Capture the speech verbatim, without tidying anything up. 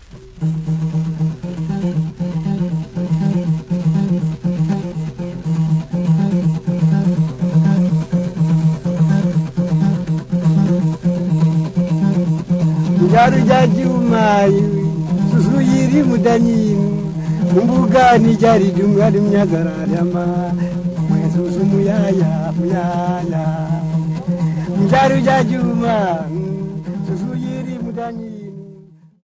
Jaru jaji umayu susu yiri mudanyin mumbuga ni jari dungali mnyagara yama mwesusu muyaya muyaya Jaru jaji umayu